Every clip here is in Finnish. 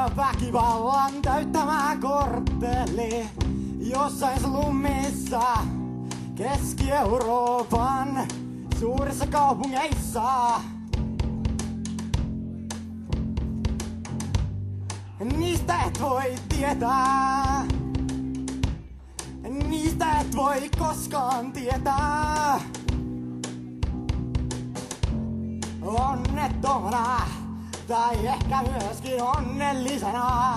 Väkivallan täyttämä kortteli jossain slummissa Keski-Euroopan suurissa kaupungeissa. Niistä et voi tietää, niistä et voi koskaan tietää. Onnettomana tai ehkä myöskin onnellisena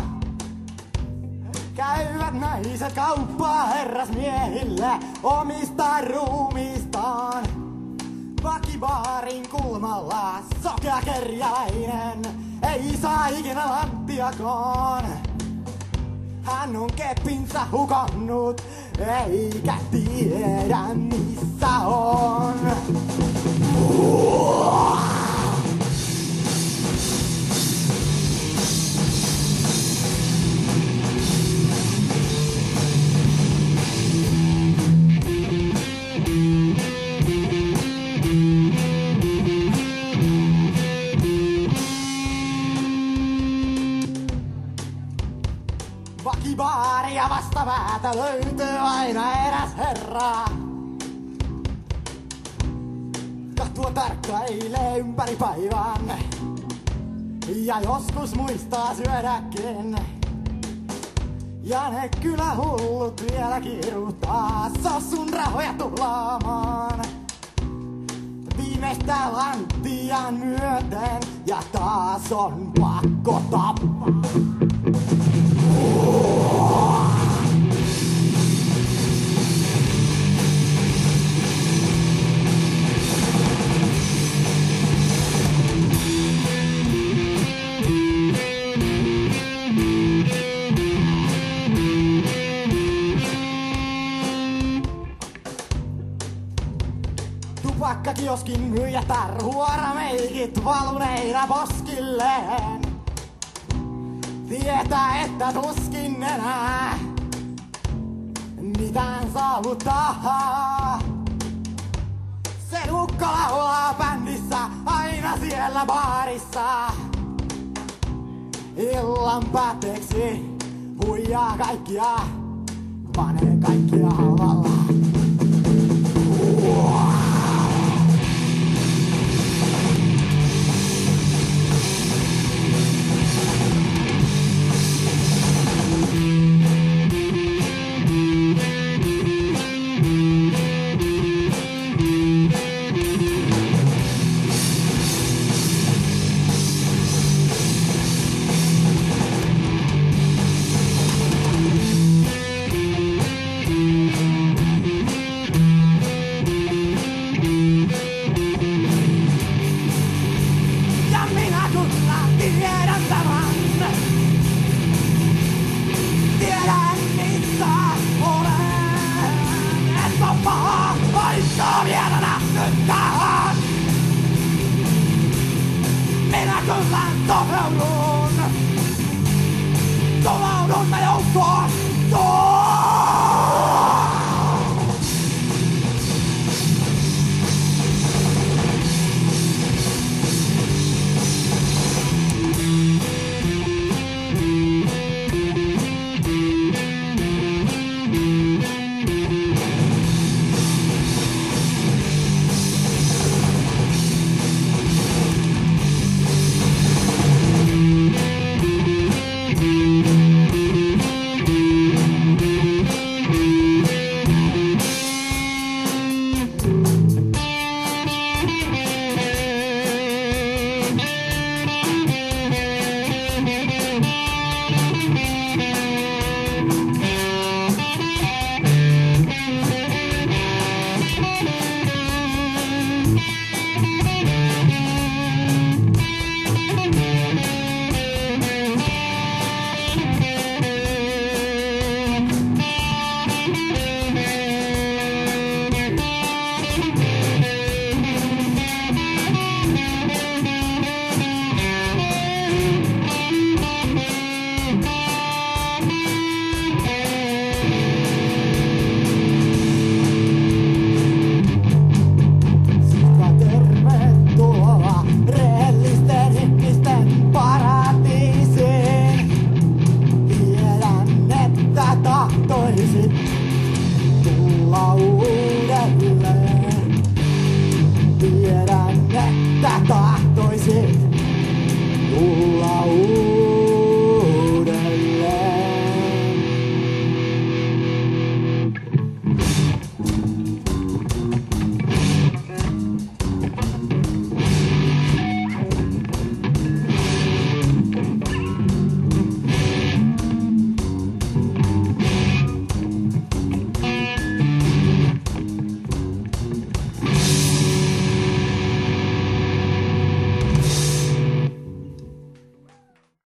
käyvät naiset kauppaa herrasmiehille omista ruumistaan. Vakibaarin kulmalla sokea kerjäläinen ei saa ikinä lanttiakaan. Hän on keppinsä hukannut eikä tiedä missä on. Vakibaaria vastapäätä löytyy aina eräs herra. Kattua tarkkailee ympäri päivän ja joskus muistaa syödäkin. Ja ne kyllä hullut vielä kiiruhtaa sun rahoja tuhlaamaan. Viimeistä lanttian myöten ja taas on pakko tappaa. Tupakkakioskin myyjä tarhuora meikit valuneina poskilleen. Tietää, että tuskin enää mitään saavuttaa. Se ukko laulaa bändissä aina siellä baarissa. Illan päätteeksi huijaa kaikkia, panee kaikkia halvalla. Minä kyllä sohraudun, tumaudun mä joukkoon.